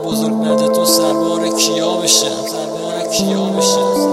بزرگ بعد تو سربار کیا بشه، سربار کیا بشه.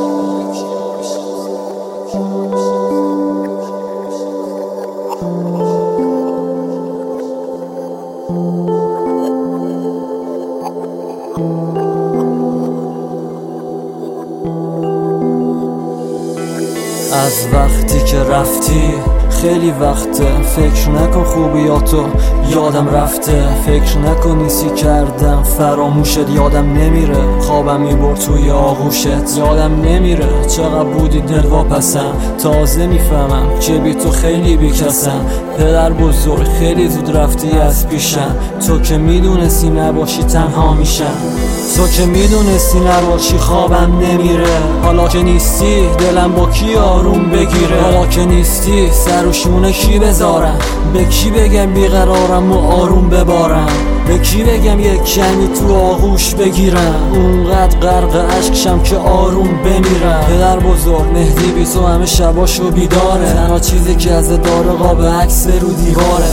از وقتی که رفتی خیلی وقته، فکر نکن خوبیاتو یادم رفته، فکر نکن نیستی کردم فراموشت، یادم نمیره خوابم میبرد توی آغوشت، یادم نمیره چقدر بودی دلواپسم، تازه میفهمم که بی تو خیلی بیکسم. پدر بزرگ خیلی زود رفتی از پیشم، تو که میدونستی نباشی تنها میشم، تو که میدونستی نباشی خوابم نمیره. حالا که نیستی دلم با کی آروم بگیره، حالا که نیستی سر و شونه کی بذارم، به کی بگم بیقرارم و آروم ببارم، به کی بگم یک کمی تو آغوش بگیرم، اونقدر غرق عشقشم که آروم بمیرم. پدر بزرگ مهدی بی تو همه شباشو بیداره، تنها چیزی که از داره قاب عکس رو دیواره.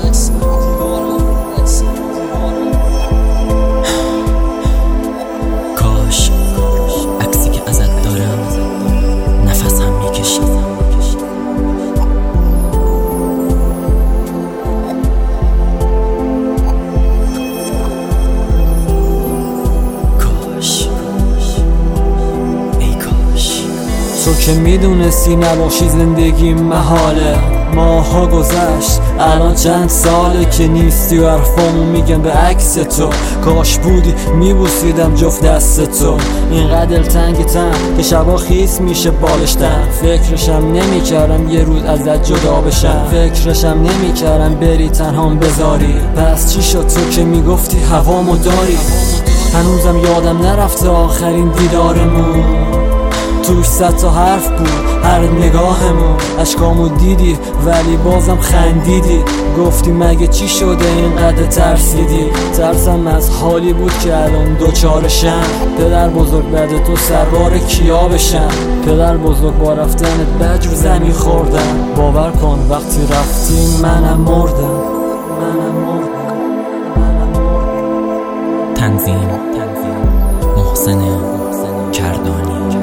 تو که میدونستی نباشی زندگی محاله، ماها گذشت الان چند ساله که نیستی و حرفامو میگم به عکس تو، کاش بودی میبوسیدم جفت دست تو، اینقدر دلتنگتم که شبا خیس میشه بالشتم، فکرشم نمیکردم یه روز ازت جدا بشم، فکرشم نمیکردم بری تنهام بذاری، پس چی شد تو که میگفتی هوامو داری؟ هنوزم یادم نرفته آخرین دیدارمون، توش 100 تا حرف بود هر نگاهمون، اشکامو دیدی ولی بازم خندیدی، گفتی مگه چی شده اینقدر ترسیدی؟ ترسم از حالی بود که الان دوچارشم، پدر بزرگ بعد تو سربار کیا بشم، پدر بزرگ با رفتنت بج رو زمین خوردم، باور کن وقتی رفتی منم مردم. تنظیم محسن کردانی.